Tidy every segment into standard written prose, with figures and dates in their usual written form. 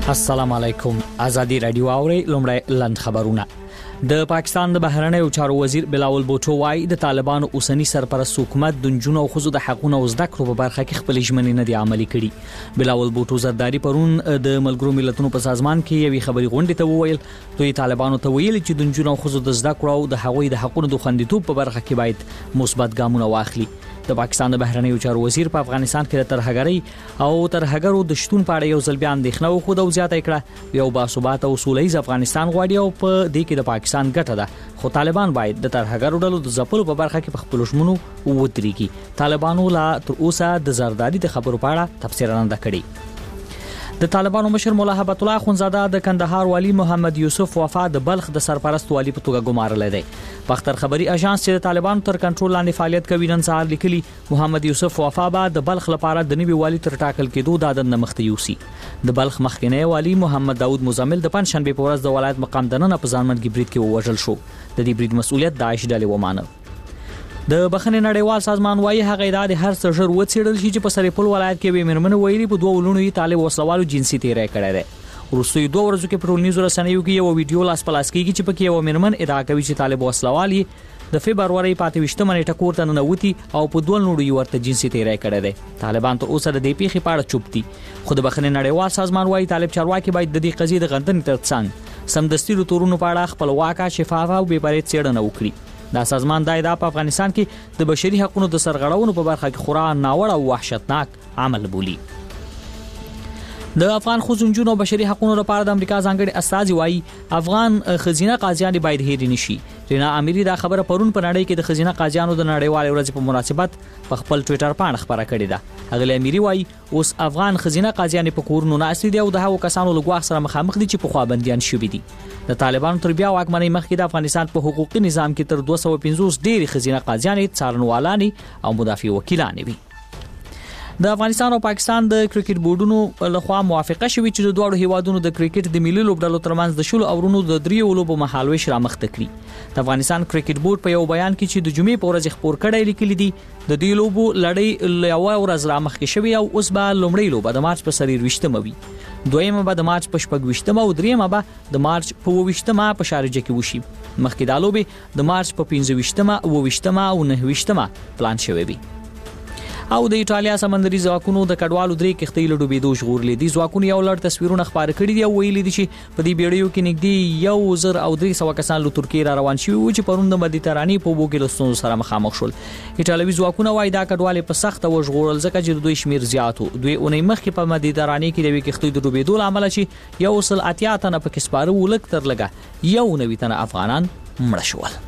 السلام علیکم. ازادي رادیو اوري لومړی لند خبرونه. د پاکستان د بهرنیو چارو وزیر بلاول بوټو وايي د طالبانو اوسنی سرپرست حکومت د جنونو او خزو د حقوقو او زده کړو په برخه کې خپل ژمنې نه دي عملي کړي. بلاول بوټو زرداری پرون د ملګرو ملتونو په سازمان کې یوې خبري غونډې ته وویل دوی طالبانو ته ویل چې د جنونو او خزو د زده کړو او د حقوقو د حقوقو د خوندیتوب په برخه کې باید مثبت ګامونه واخلي. د پاکستان د بهرنیو چارو وزیر په افغانستان کې د ترهګرۍ او ترهګرو د شتون په اړه یو ځل بیا اندېښنه وښوده او زیاته کړه یو باثبات او سولهییز افغانستان غواړي او په دې کې د پاکستان ګټه ده، خو طالبان باید د ترهګرو ډلو د ځپلو په برخه کې په خپل ژمنو ودرېږي. طالبانو لا تر اوسه د زرداری د خبرو په اړه تفسیر نه ده کړې. د طالبانو مشر مولا هبت الله اخونزاده د کندهار والی محمد یوسف وفا د بلخ د سرپرست والی په توګه ګمارل دی. پختر خبري اژانس چې د طالبانو تر کنټرول لاندې فعالیت کوي نن سهار لیکلي محمد یوسف وفا به د بلخ لپاره د نوي والی تر ټاکل کېدو د عدد نمخته یوسي. د بلخ مخکنی والی محمد داود مزمل د پنځشنبه په ورځ د ولایت مقام دننه په ځانمرګي برید کې ووژل شو. د دې برید مسؤلیت داعش ډلې ومانه. د بخښنې نړیوال سازمان وايي هغه ادارې هر څه ژر وڅېړل شي چې په سرپل ولایت کې به مرمن ویلي په دوه ولونو یې طالب وسلوالو جنسي تیری کړی دی. وروستي 2 ورځو کې په ټولنیزو رسنیو کې یو ویډیو لاس پلاس کیږي چې پکې یو مرمن ادعا کوي چې طالب وسلوال یې د فبرवरी 28 منېټه کور ته ننوتی او په دوه نورو یې ورته جنسي تیری کړی دی. طالبان تر اوسه د دې پیښې په اړه چوپ دي، خو د بخښنې نړیوال سازمان وايي طالب چارواکي باید د دې قضیې د غندنې ترڅنګ سمدستي د تورونو په اړه خپلواکه شفافه او بې پرې څېړنه وکړي. دا سازمان د ادعا په افغانستان کې د بشري حقوقو د سرغړونو په برخه کې خورا ناوړه او وحشتناک عمل بولي. د افغان خزونجونو بشري حقوقو لپاره د امریکا ځانګړي استازي وايي افغان خزینه قاضیان باید هېر نشي. رینا اميري دا خبره پرون په نړۍ کې د خزینه قاضیانو د نړیوال ورځ په مناسبت په خپل ټوئیټر باندې خبره کړې ده. هغه اميري وايي اوس افغان خزینه قاضیان په کورونو ناست دي او د هغو کسانو لګواخ سره مخامخ دي چې په خوا بنديان شوي دي. د طالبانو تر بیا واکمنۍ مخکې د افغانستان په حقوقي نظام کې تر 250 ډېری خزینه قاضیان څارنوالان او مدافع وکیلان وي. د افغانستان او پاکستان د کرکټ بورډونو لخوا موافقه شوې چې د دوه هیوادونو د کرکټ د ملي لوبډلو ترمنځ د شلو اورونو د دریو لوبو مهالويش رامخته کړي. د افغانستان کرکټ بورډ په یو بیان کې چې د جمعې په ورځ خبر کړی لیکلي دي د دې لوبو لړۍ یو ورځ رامخکې شوې او اوس به لومړی لوبه د مارچ په 23 وي، دویمه به د مارچ په 24 او دریمه به د مارچ په 28 په شارجه کې وشي. مخکې د لوبې د مارچ په 25 او 28 او 29 پلان شوی وي. او د ایټالیا سمندري ځواکونو د کډوالو درې کښتۍ له ډوبېدو ژغورلې دي. ځواکونو یو لړ تصویرونه خپاره کړي دي او ویلي دي چې په دې بیړیو کې نږدې 1300 کسان له ترکیې را روان شوي وو چې پرون د مدیترانې په اوبو کې له ستونزو سره مخامخ شول. ایټالوي ځواکونه وايي دا کډوالې په سخته وژغورل ځکه چې دوی شمیر زیات وو. دوی اونۍ مخکې په مدیترانې کې د یوې کښتۍ د ډوبېدو له امله چې 180 تنه پکې سپاره ولک تر لګه 90 تنه افغانان مړه شول.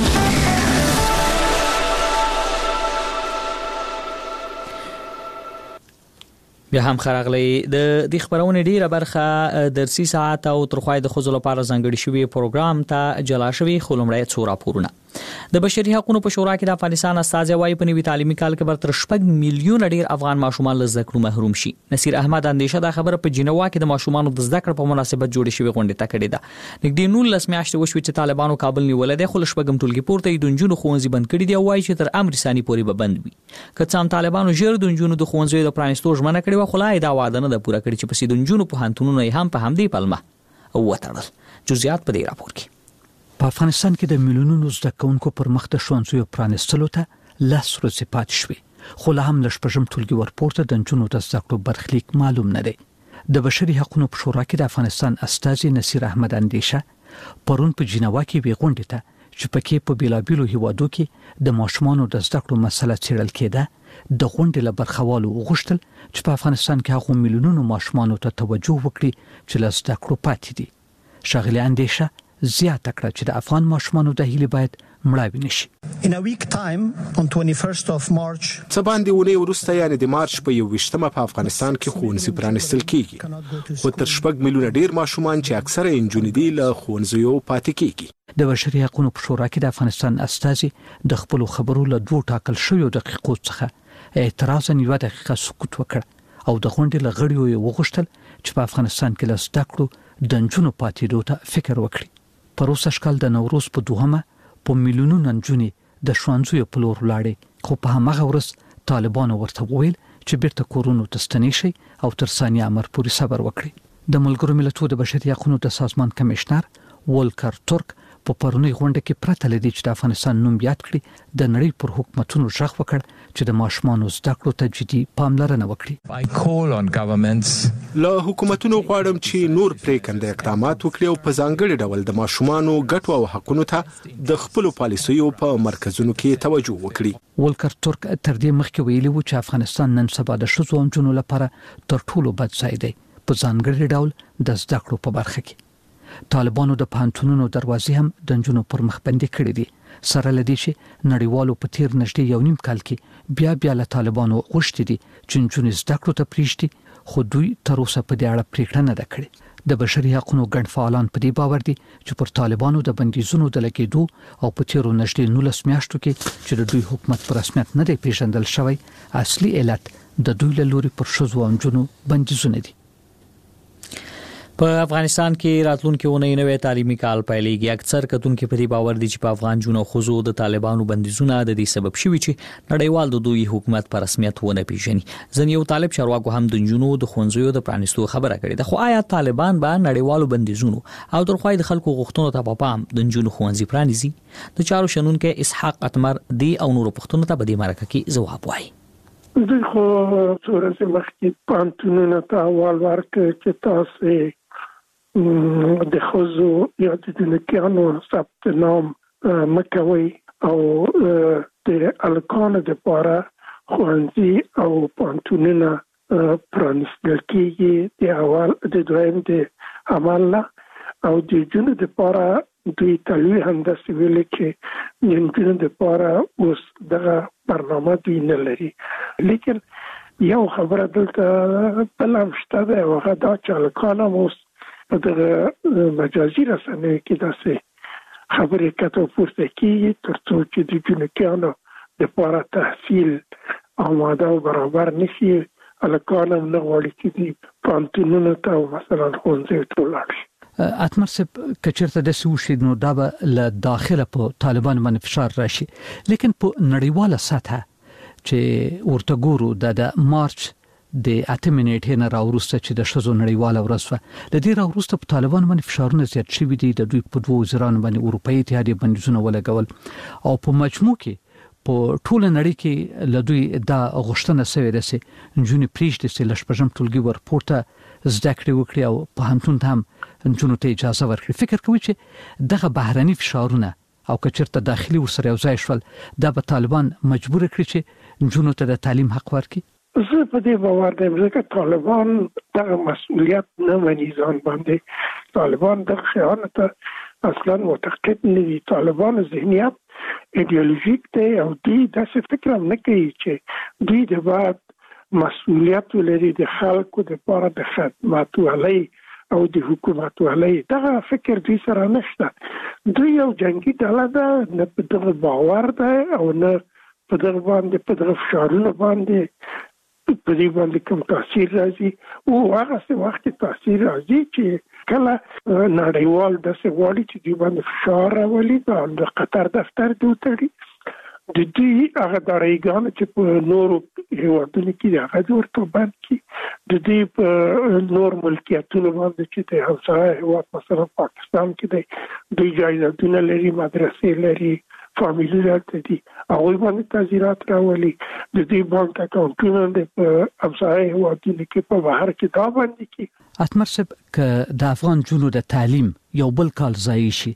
بیا هم خراغلی د دې خبرونه ډیره برخه درسي ساعت او ترخوای د خزل لپاره ځانګړي شوی پروګرام ته جلا شوی خلمړی څو راپورونه. د بشري حقوقو په شورا کې د افغانستان استازي وايي په نوي تعلیمي کال کې بر تر 6 میلیون ډیر افغان ماشومان له زده کړو محروم شي. نصیر احمد اندیشه دا خبره په جنوا کې د ماشومانو د زده کړې په مناسبت جوړې شوی غونډه ته کړې ده. نږدې 19 میاشتې وشوي چې طالبانو کابل نیول دی، خو لشبګم ټولګي پورته د جنونو ښوونځي بند کړي دي او وايي چې تر امر ثاني پورې به بند وي. که څام طالبانو ژر د جنونو د ښوونځي د پرانستو ژمنه کړې و، خو لا دا وعده نه ده پوره کړې چې په سیدونجونو په هانتونونو یې هم په همدې پلمه او وتړل. جزئیات په دې راپور کې. په افغانستان کې د میلیونونو زده کوونکو پر مخ د ښوونځیو پرانستلو ته 10 ورځې پاتې شوې، خو لا هم لشپږم ټولګي ورپورته د نجونو د زده کړو برخلیک معلوم نه دی. د بشري حقوقو په شورا کې د افغانستان استازي نصیر احمد اندیشه پرون په جنوا کې وی غونډه ته چې پکې په بیلابیلو هیوادو کې د ماشومانو د زده کړو مسله څېړل کېده د غونډې له برخوالو وغوښتل چې په افغانستان کې هغو میلیونونو ماشومانو ته توجه وکړي چې له زده کړو پاتې دي. ښاغلي اندیشه زیاته کړه چې د افغان ماشومانو د هیلې باید مړاوي نشي. In a week time on 21st of March څه باندې ونې وروسته یعنی د مارچ په 21 په افغانستان کې ښوونځي پرانستل کیږي، خو تر 6 میلیونه ډیر ماشومان چې اکثره انجونې دي له ښوونځیو پاتې کیږي. د بشري حقوقو په شورا کې د افغانستان استازي د خپل خبرو له 2 ټاکل شویو دقیقو څخه اعتراضاً 1 دقیقه سکوت وکړ او د غونډې له غړیو یې وغوښتل چې په افغانستان کې له زده کړو د نجونو پاتېدو ته فکر وکړي. پروسه شکل د نوروز په 2 په میلیونونو نجونې د ښوونځیو په لور لاړې، خو په هماغه ورځ طالبانو ورته وویل چې بیرته کورونو ته ستنې شي او تر ثانیه امر پورې صبر وکړي. د ملګرو ملتونو د بشري حقوقو د سازمان کمشنر وولکر تورک په پرونی غونډه کې پرته لدی چې د افغانستان نوم یاد کړي د نړۍ پر حکومتونو ژغ وکړ چې د ماشومانو زده کړو ته جدي پاملرنه وکړي. I call on governments له حکومتونو غواړم چې نور پریکنده اقدامات وکړي او په ځانګړي ډول د ماشومانو ګټو او حقوقو ته د خپل پالیسیو په مرکزونو کې توجه وکړي. وولکر تورک تر دې مخکې ویلي و چې افغانستان نن سبا د ښځو او نجونو لپاره تر ټولو بد ځای دی په ځانګړي ډول د زده کړو په برخه کې. طالبانو د پانتونونو دروازې هم د نجونو پر مخ بندي کړې دي سره لدی چې نړیوالو په تیر نږدې یو نیم کال کې بیا له طالبانو غوښتي دي چې نجونې زده کړو ته پریږدي خو دوی تر اوسه په دې اړه پریکړه نه ده کړې. د بشري حقوقو ګڼ فعالان په دې باور دي چې پر طالبانو د بندیزونو د لګیدو او په تیرو نږدې 19 میاشتو کې چې د دوی حکومت پر رسمیت نه دی پیژندل شوی اصلي علت د دوی له لوري پر ښځو او نجونو بندیزونه دي. په افغانستان کې راتلونکي ونې نوې تعلیمي کال پیلېږي. اکثر کتونکو په دې باور دي چې په افغان جنو خوځو د طالبانو بندیزونه د دې سبب شوي چې نړیوال د دوی حکومت پر رسمیت ونه پیژني. ځنې یو طالب چارواکو هم د جنو د ښوونځیو د پرانیستو خبره کړې ده. خو آیا طالبان به نړیوالو بندیزونو او درخوای د خلکو غوښتنو ته پام د جنو ښوونځي پرانیزي؟ د چارو شنونکو اسحاق اتمر دی او نور پښتون ته په دې مرکه کې ځواب وایي. د خو څورسه مخکې پانتونونه ته اول ورکړ چې تاسو د خوځو یا د دنکانو ثبت نام مکوي او د الکانو د پاره خوانزي او پانتونونه پرانیستل کیږي د اول د دویم د عمل او د جنو د پاره دوی تلوي هندسه ویل کې د جنو د پاره اوس دغه برنامه دی نه لري. لیکن یو خبره دلته بلم شته ده او هغه دا چې الکانو اوس په دغه مجازي رسنیو کې داسې خبرې کته پورته کیږي ترڅو چې د جنکانو د پاره تحصیل آماده او برابر نشي. الکانو نه غواړي چې د پانتونونو ته مثلا ښوونځي ته ولاړ شي. اتمر صاحب کچرته د سوشي نو دا به له داخله په طالبان باندې فشار راشي لیکن په نړیواله سطح چې ورته ګورو د مارچ د اتمنیټ نه راوروسته چې د شذو نړیواله ورسوه د دې راوروسته په طالبان باندې فشارونه زیات شوي دي. د دوی په دوه وزیرانو باندې اروپאי اتحادیه بندیزونه ولګول او په مجموع کې په ټول نړۍ کې له دوی دا غوښتنه شوې ده چې نجونې پریږدي چې لشپږم ټولګي ورپورته زده کړې وکړي او په همتون هم نجونو ته اجازه ورکړي. فکر کوي چې دغه بهرني فشارونه او کچرته داخلي ورسره یو ځای شول دا به طالبان مجبور کړي چې نجونو ته د تعلیم حق ورکړي. زه په دې باور یم چې طالبان دغه مسؤلیت نه مني ځان باندې. طالبان د خیانت اصلا معتقد نه دي. طالبان ذهنیت ایدئولوژیک دی او دوی داسې فکر هم نه کوي چې دوی د بعد مسؤلیت ولري د خلکو لپاره د خدمت ولري او د حکومت ولري. دغه فکر دوی سره نشته. دوی یو جنگي ډله ده نه په دغه باور ده او نه په دغه باندې په دغه فشارونو باندې په دې باندې کوم تاثیر راځي او هغه څه وخت تاثیر راځي چې کله نړیوال د څه وړي چې دی باندې فشار راولي د قطر دفتر دوتري د دې هغه دایګان چې په نورو هیوادونو کې هغه ورته باندې د دې په نور ملکیتونو باندې چې د همسایه هیواد مثلا پاکستان کې د جایدادونه لري مدرسې لري فامیلی راته دي هغه باندې تعزیرات راولي. د دې بانک اکاونټونه د همسایه هیوادونو کې په بهر کې دا باندې کې اتمر صاحب ک د افغان جنو د تعلیم یو بل کال ځای شي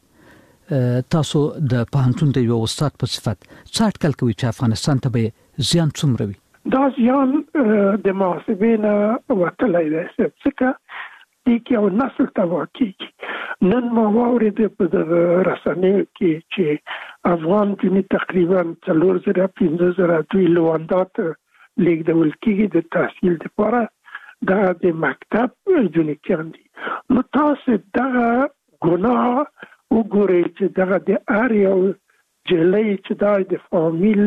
تاسو د پوهنتون د یو استاد په صفت څه اټکل کوي چې افغانستان ته به زیان څومره وي؟ دا زیان د محاسبې نه وتلی دی ځکه چې یو نسل تباه کېږي. نن ما واورېدل په رسنیو کې چې افغان جنې تقریبا 4,000-15,000 دوی لواندا ته لیږدول کېږي د تحصیل لپاره. دا د مکتب جنې دي. نو تاسو دغه ګناه وګورئ چې دغه د هر یو جلۍ چې دا د فامیل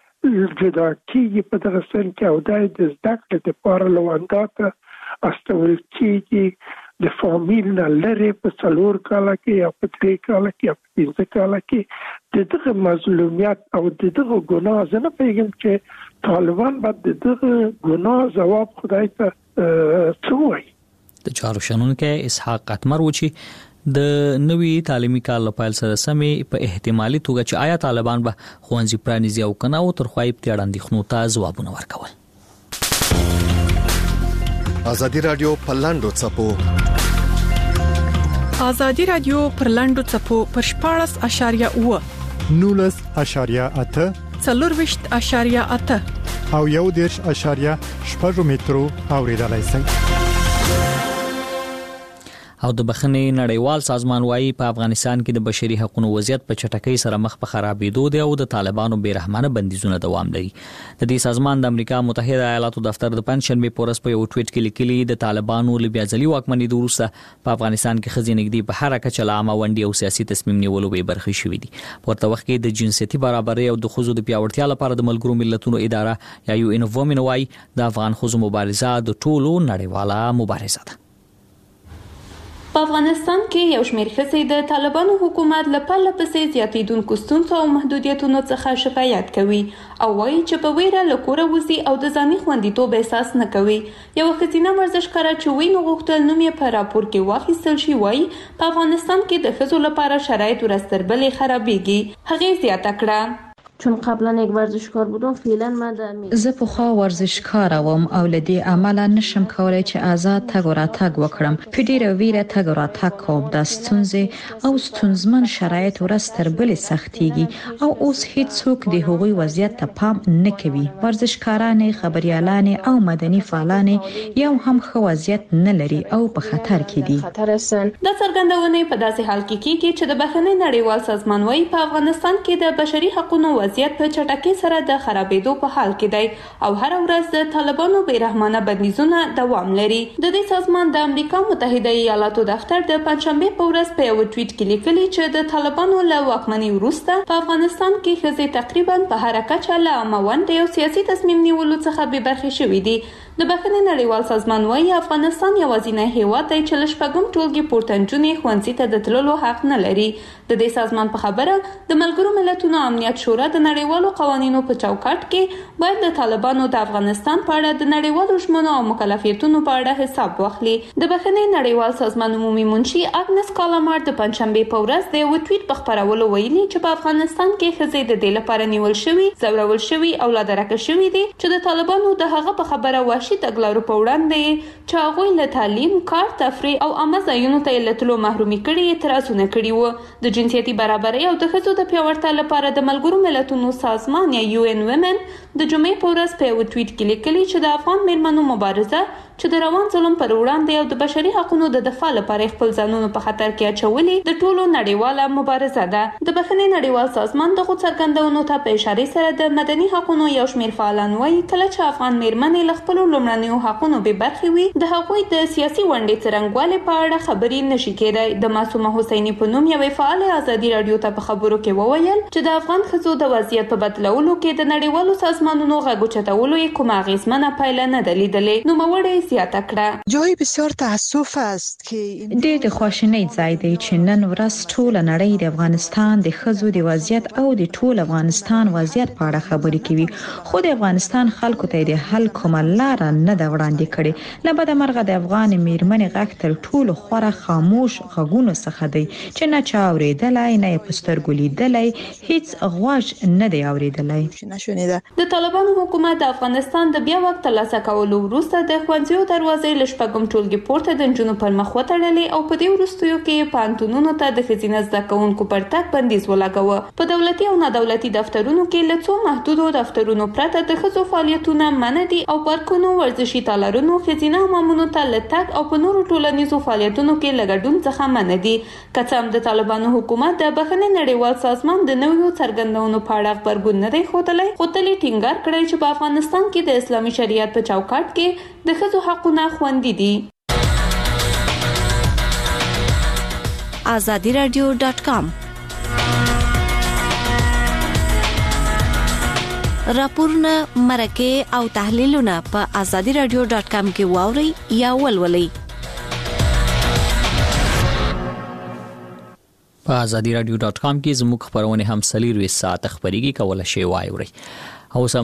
جدا کېږي په دغه سن کې او دا د زده کړې لپاره لواندا ته استول کېږي د فامیل نه لرې په 4 کاله کې یا په 3 کاله کې یا په 5 کاله کې د دغه مظلومیت او د دغه ګناه زه نه پوهېږم چې طالبان به د دغه ګناه ځواب خدای ته څه وایي. د چارو شنونکو اسحاق قتمر و چې د نوي تعلیمي کال لپاره سره سمې په احتمالي توګه چې آیا طالبان به خوانزي پرانیزي او کنه او تر خوای په اړاندې ته ځوابونه ورکول. ازادي رادیو په لاندو چپو ازادي رادیو پر لاندو چپو پر 14.8 19.8 4.8 او 1.8 مترو اوریدلای شئ. او د بخښنې نړیوال سازمان وايي په افغانستان کې د بشري حقوقو وضعیت په چټکۍ سره مخ په خرابېدو دی او د طالبانو بیرحمانه بندیزونه دوام لري. د دې سازمان د امریکا متحده ایالاتو دفتر د پنځشنبه په ورځ په یو ټویټ کې لیکلي د طالبانو لبیا ځلي واکمنۍ د وروسته په افغانستان کې خزینګدي په هر کچه لا عامه ونډي او سیاسي تصمیم نیولو به برخه شوې دي. ورته وخت کې د جنسيتي برابرۍ او د خزو د پیاوړتیا لپاره د ملګرو ملتونو اداره یا یو ان وومن وايي د افغان خزو مبارزه د ټولو نړیواله مبارزه ده. په افغانستان کې یو شمېر ښځې د طالبانو حکومت له پرله پسې زیاتېدونکو ستونزو او محدودیتونو څخه شکایت کوي او وایي چې په ویره له کوره وځي او د ځاني خوندیتوب احساس نه کوي. یوه ښځینه ورزشکاره چې وینو غوښتل نوم یې په راپور کې واخیستل شي وایي په افغانستان کې د ښځو لپاره شرایط ورځ تر بلې خرابېږي. هغې زیاته کړه چون قبلا یک ورزشکار بودم فعلا من زه پخوا ورزشکار وم او لدی عمله نشم کولای چې آزاد تګ او راتګ وکړم. په ډیره ویره تګ او راتګ کوم. د ستونزې او ستونزمن شرایط ورځ تر بلې سختيږي او اوس هیڅوک د هغوی وضعیت ته پام نه کوي. ورزشکاران، خبريالان او مدني فعالان یو هم ښه وضعیت نه لري او په خطر کې دي. د څرګندونې په داسې حال کې کیږي چې د بخښنې نړیوال سازمان وايي په افغانستان کې د بشري حقوقو وضعیت په چټکۍ سره د خرابېدو په حال کې دی او هر ورځ د طالبانو بیرحمانه بندیزونه دوام لري. د دې سازمان د امریکا متحده ایالاتو دفتر د پنځشنبه په ورځ په یو ټویټ کې لیکلي چې د طالبانو له واکمنۍ وروسته په افغانستان کې ښځې تقریبا په هر کچه له عامه ونډې او سیاسي تصمیم نیولو څخه بې برخې شوې دي. د بخښنې نړیوال سازمان وايي افغانستان یوازینی هیواد دی چې له شپږم ټولګي پورته نجونې ښوونځي ته د تللو حق نه لري. د دې سازمان په خبره د ملګرو ملتونو امنیت شورا د نړیوالو قوانینو په چوکاټ کې باید د طالبانو د افغانستان په اړه د نړیوالو ژمنو او مکلفیتونو په اړه حساب واخلي. د بخښنې نړیوال سازمان عمومي منشي اګنس کالامار د پنځشنبه په ورځ د یو ټویټ په خبرولو ویلي چې په افغانستان کې ښځې د دې لپاره نیول شوي، ځورول شوي او لا درکه شوي دي چې د طالبانو د هغه په خبره وحشي تګلارو په وړاندې چې هغوی له تعلیم، کار، تفریح او عامه ځایونو ته له تلو محرومي کړي اعتراضونه کړي وو. د جنسيتي برابرۍ او د ښځو د پیاوړتیا لپاره د ملګرو ملتونو سازمان یا یو ان وومن د جمعې په ورځ په یو ټویټ کې لیکلي چې د افغان میرمنو مبارزه چې د روان ظلم پر وړاندې او د بشري حقوقو د دفاع لپاره خپل ځانونه په خطر کې اچولي د ټولو نړیواله مبارزه ده. د بخښنې نړیوال سازمان دغه څرګندونو ته په اشاره سره د مدني حقوقو یو شمېر فعالان وايي کله چې افغان میرمنې له خپلو لومړنیو حقوقو بې برخې وي د هغوی د سیاسي ونډې څرنګوالي په اړه خبرې نشي کېدای. د معصومه حسیني په نوم یوې فعال ازادي رادیو ته په خبرو کې وویل چې د افغان ښځو د وضعیت په بدلولو کې د نړیوالو سازمانونو غږ اوچتولو یې کومه اغېزمنه پایله نه ده لیدلې. نوموړې زیاته کړه جای بسیار تاسف است که ډېر د خواشینۍ ځای دی چې نن ورځ ټوله نړۍ د افغانستان د ښځو د وضعیت او د ټول افغانستان وضعیت په اړه خبرې کوي، خو د افغانستان خلکو ته د حل کومه لار نه ده وړاندې کړې. له بده مرغه د افغان میرمنې غږ تر ټولو خورا خاموش غږونو څخه دی چې نه چا اورېدلی، نه یې په سترګو لیدلی، هیڅ غوږ نه دی اورېدلی. د طالبانو حکومت د افغانستان د بیا واک ترلاسه کولو وروسته د ښوونځیو دروازې له شپږم ټولګي پورته د نجونو پر مخ وتړلې او په دې وروستیو کې پوهنتونونو ته د ښځینه زده کوونکو پر تګ بندیز ولګاوه. په دولتي او نادولتي دفترونو کې له څو محدودو دفترونو پرته د ښځو فعالیتونه منع دي او پارکونو، ورزشي تالارونو، ښځینه حمامونو ته له تګ او په نورو ټولنیزو فعالیتونو کې له ګډون څخه منع دي. که څه هم د طالبانو حکومت د بخښنې نړیوال سازمان د نویو څرګندونو په اړه غبرګون نه دی ښودلی، خو تل یې ټینګار کړی چې په افغانستان کې د اسلامي شریعت په چوکاټ کې د ښځو حقونه خوندي دي. azadiradio.com راپورونه، مرکې او تحلیلونه په azadiradio.com کې واورئ یا ولولئ. په azadiradio.com کې زموږ خبرونه هم 24 ساعت خبريږي کولای شي واورئ. او